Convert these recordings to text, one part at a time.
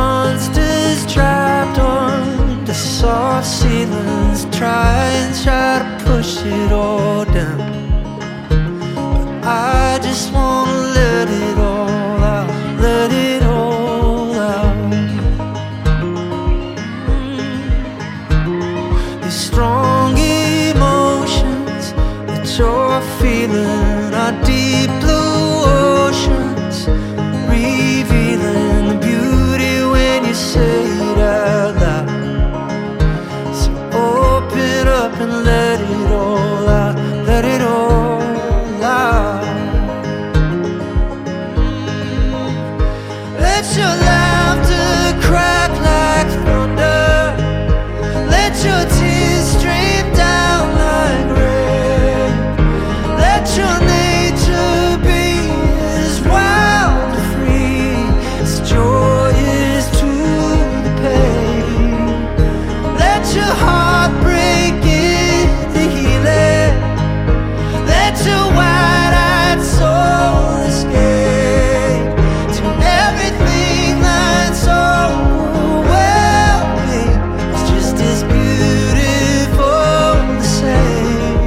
monsters trapped on the soft ceilings, try to push it all down. But I just wanna let it all out, let it all out. These strong emotions that you're feeling are deep blue oceans, revealing the beauty when you say it out loud. So open up and let it all out, let it all out. Let your laughter crack like thunder, let your tears stream down like rain. Let your nature be as wild and free as joy is to the pain. Let your heart break into healing, let your wide-eyed soul escape to everything that's overwhelming. It's just as beautiful the same.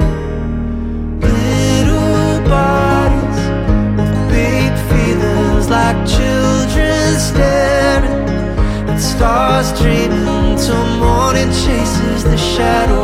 Little bodies with big feelings, like children staring at stars dreaming till morning chases the shadow